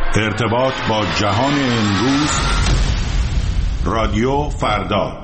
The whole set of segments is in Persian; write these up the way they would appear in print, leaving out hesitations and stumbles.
ارتباط با جهان امروز، رادیو فردا.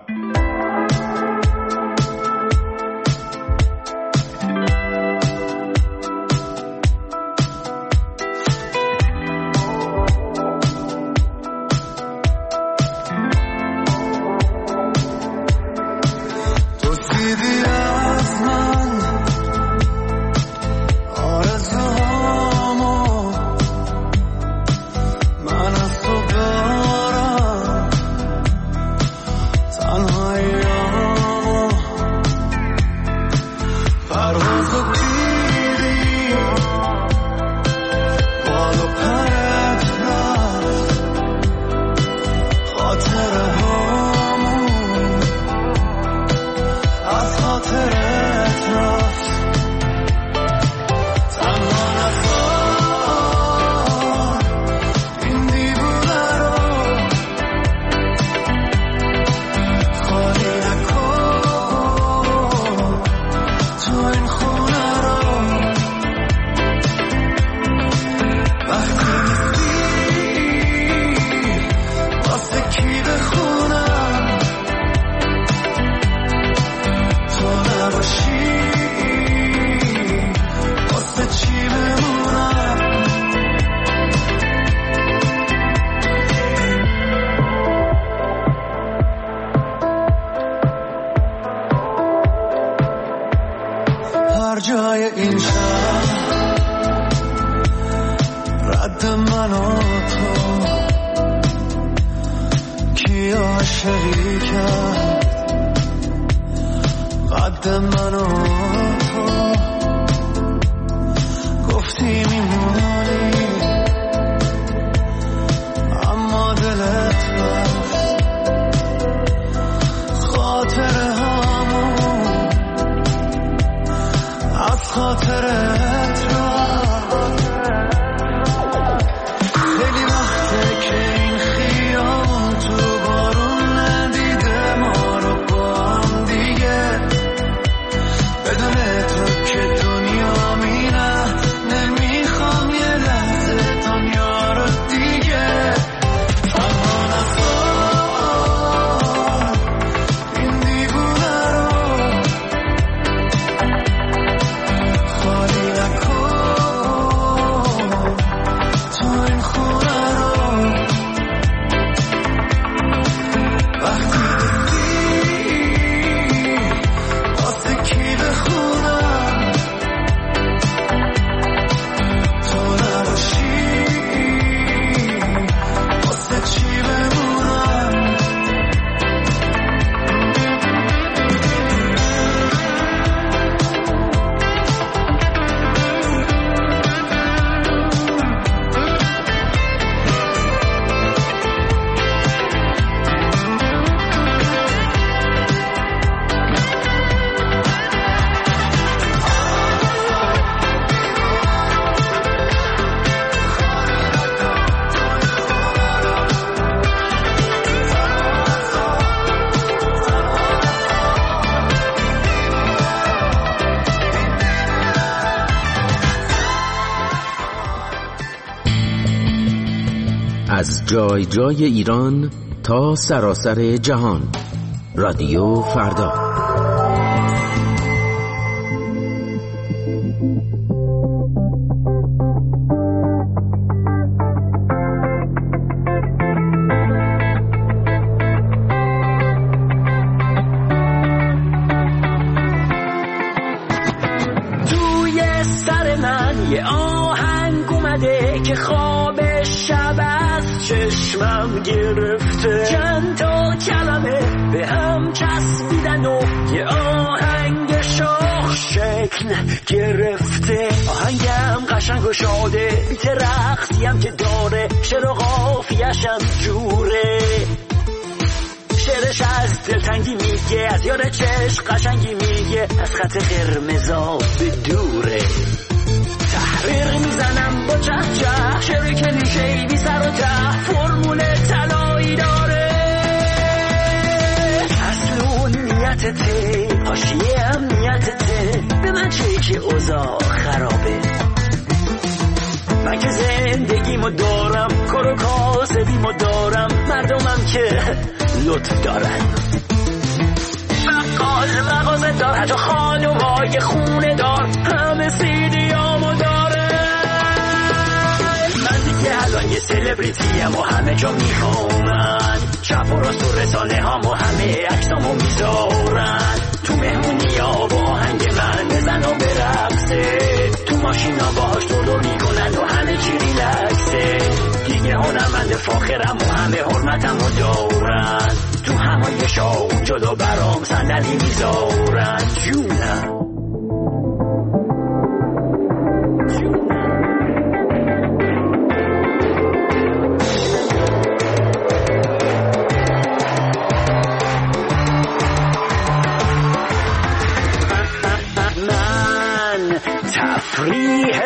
از جای جای ایران تا سراسر جهان، رادیو فردا. توی سر من یه آهنگ اومده که خواب شب از چشمم گرفته، چند تا کلمه به هم چسبیدن و یه آهنگ شاخ شکل گرفته. آهنگم قشنگ و شاده، بیت رختیم که داره، شعر و قافیه‌شم جوره. شعرش از دلتنگی میگه، از یار چشم قشنگی میگه، از خط قرمزا به دوره. تحریر میزنم با چه چه، شعر کلیشه‌ای بی سر و ته، فرمول طلایی داره. اصل نیتته، حاشیه امنیتته، به من چه که اوضاع خرابه. من که زندگیمو دارم، کار و کاسبیمو دارم، مردمم که لطف دارن، بقال مغازه دار، حتی خانومای خونه دار، همه سیدیامو داره. من دیگه الان یه سلبریتیم و همه جا میخوامن، چپ و راست و رسانه هامو همه عکسامو میذارن، تو مهمونی ها با آهنگ من بزن و برقصه، تو ماشین ها باهاش دور میکنن و همه چی ریلکسه. دیگه هنرمند فاخرم و همه حرمتم رو دارن، تو همایش ها اون جلو برام صندلی میذارن. جونم تفریح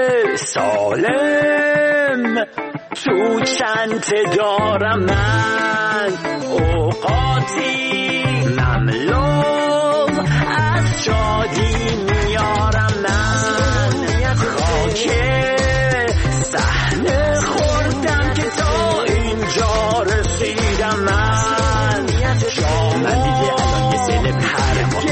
سالم تو چنت دارم، من اوقاتی مملو از شادی میارم، من خاک صحنه خوردم که تا اینجا رسیدم، من دیگه الان یه سلبریتیم،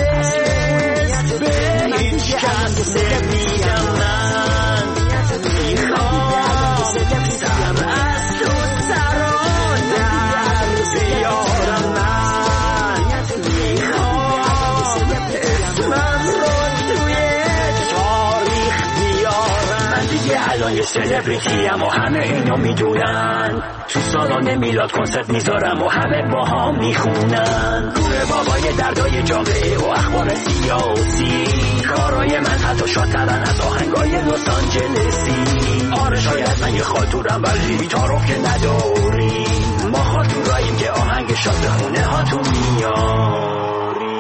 به هیچ کس نمیگم، من میخوام سر از تو سران در بیارم، من میخوام اسمم رو توی تاریخ بیارم. من دیگه الان یه سلبریتیم و همه اینو میدونن، تو سالن میلاد کنسرت میذارم و همه با هم میخونن، گوره بابای دردای جامعه و اخبار سیاسی، کارای من حتی شادترن از آهنگای لس آنجلسی. آره شاید من یه خاطورم ولی تعارف که نداری، ما خاطوراییم که آهنگ شاد خونه ها تو میاری.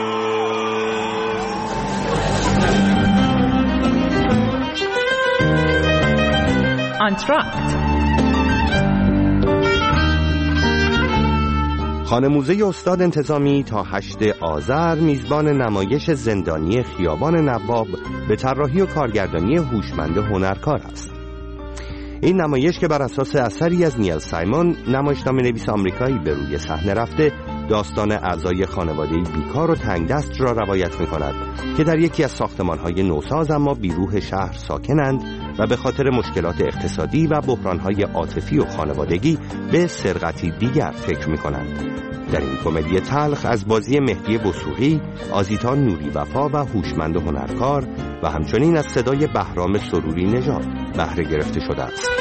آنتراکت خانه‌موزه استاد انتظامی تا 8 آذر میزبان نمایش زندانی خیابان نواب به طراحی و کارگردانی هوشمند هنرکار است. این نمایش که بر اساس اثری از نیل سایمون، نمایشنامه‌نویس آمریکایی، به روی صحنه رفته، داستان اعضای خانواده بیکار و تنگدست را روایت می‌کند که در یکی از ساختمان‌های نوساز اما بیروح شهر ساکنند و به خاطر مشکلات اقتصادی و بحران‌های عاطفی و خانوادگی به سرقتی دیگر فکر می‌کنند. در این کمدی تلخ از بازی مهدی وثوقی، آزیتا نوری وفا و هوشمند هنرکار و همچنین از صدای بهرام سروری نژاد بهره گرفته شده است.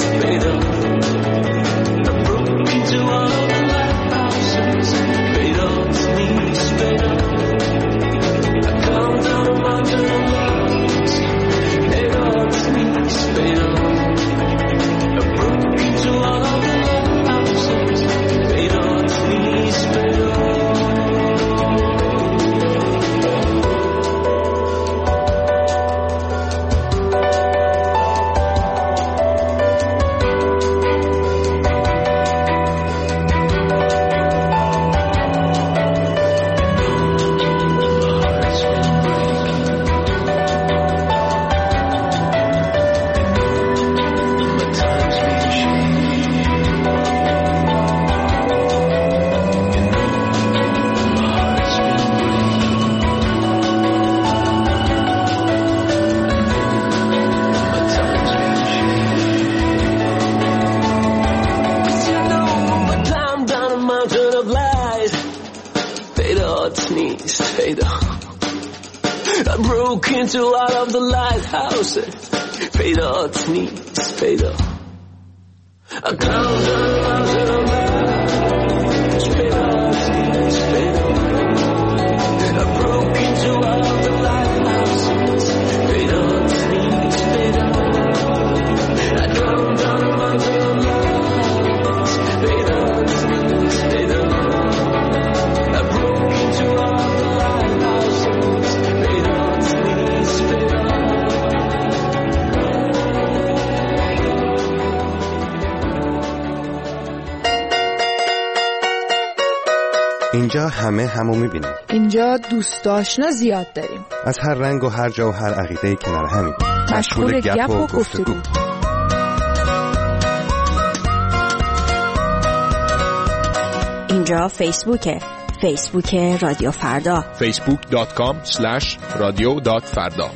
Paid off پیدات نیست پیدا. I broke into out of the lighthouse. پیدات نیست پیدا. I climbed down the mountain of lights. پیدات نیست پیدا. I broke into out of the lighthouse. پیدات نیست پیدا. I climbed down the mountain of lights. پیدات نیست پیدا. I broke into out of the lighthouse. پیدات نیست پیدا. اینجا همه همو میبینیم. اینجا دوست آشنا زیاد داریم. از هر رنگ و هر جا و هر عقیده کنار همیم. مشغول گپ و گفتگو. اینجا فیسبوک رادیو فردا. facebook.com/radio.farda.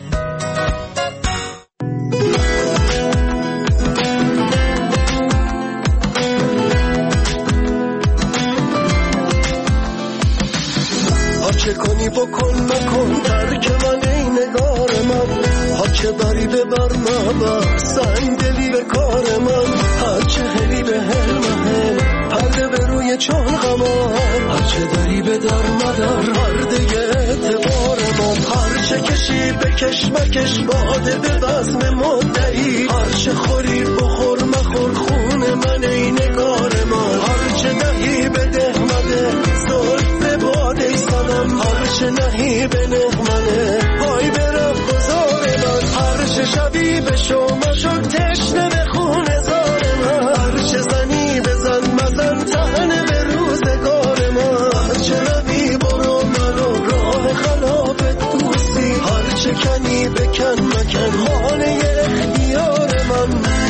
چه کنی بکن مکن ترک من ای نگار من. ها چه بری ببر مبر سنگ دلی به کار من. هر چه هلی به هل پرده به روی چون غمان. هر چه داری به در مدر پرده اعتبار من. هر چه کشی بکش مکش باده به بزم مدعی. هر چه خوری بخور مخور خون من ای نگار من. هر چه دهی بده مده زلف باده سنم. هر چه نهی به نهمنه پای برم گذار من. هر چه شبی به شما شد تشنه به خون زار من. هر چه زنی بزن مزن تهنه به روزگار من. هر چه روی برو منو راه خلاف دوستی. هر چه کنی بکن مکن خانه اختیار من.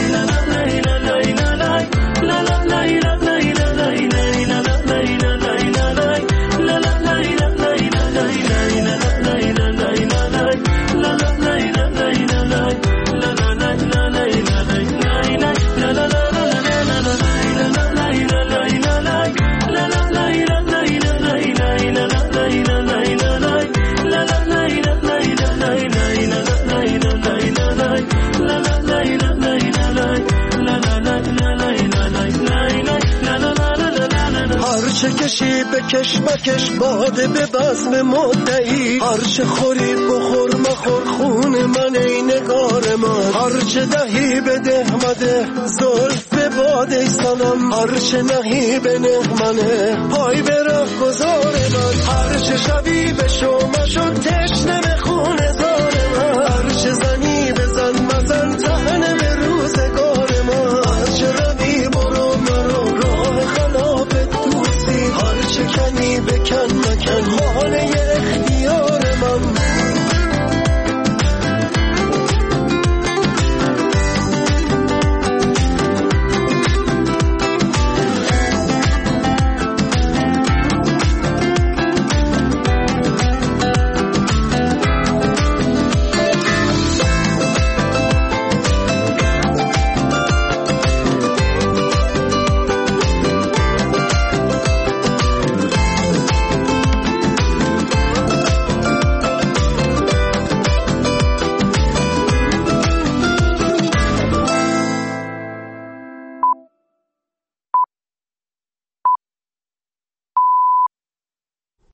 چه کشی بکش مکش باده به بزم مدعی. هر چه خوری بخور مخور خون من ای نگار من. هر چه دهی بده مده زلف به باده سنم. هر چه نهی به نهمنه پای به راه گذار من. هر چه شبی به شما شد تشنه به خون زار من. هر چه زنی بزن مزن تهنه به روزگار من. هر چه روی برو مرو راه خلاف دوستی. هر چه کنی بکن مکن خانه